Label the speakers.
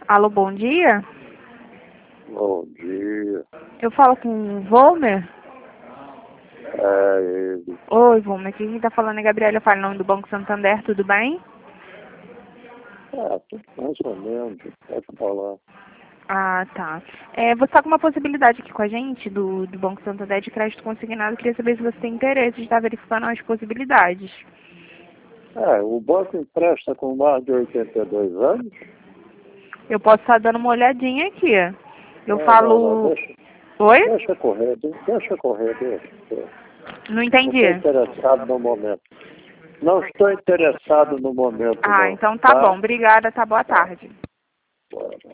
Speaker 1: Alô, bom dia.
Speaker 2: Bom dia.
Speaker 1: Eu falo com o Volmer.
Speaker 2: É ele.
Speaker 1: Oi, Volmer. Aqui quem tá falando é Gabriela. Eu falo em nome do Banco Santander. Tudo bem?
Speaker 2: Tudo mais ou menos. Pode falar.
Speaker 1: Ah, tá. Você está com uma possibilidade aqui com a gente do Banco Santander de crédito consignado. Queria saber se você tem interesse de estar verificando as possibilidades.
Speaker 2: O banco empresta com mais de 82 anos?
Speaker 1: Eu posso estar dando uma olhadinha aqui. Eu
Speaker 2: Não,
Speaker 1: falo...
Speaker 2: deixa,
Speaker 1: Oi?
Speaker 2: deixa correr, deixa correr, deixa.
Speaker 1: Não
Speaker 2: Não
Speaker 1: entendi.
Speaker 2: estou interessado no momento. Não estou interessado no momento,
Speaker 1: Ah,
Speaker 2: não.
Speaker 1: então tá bom. Obrigada. Tá, boa tarde.
Speaker 2: Bora.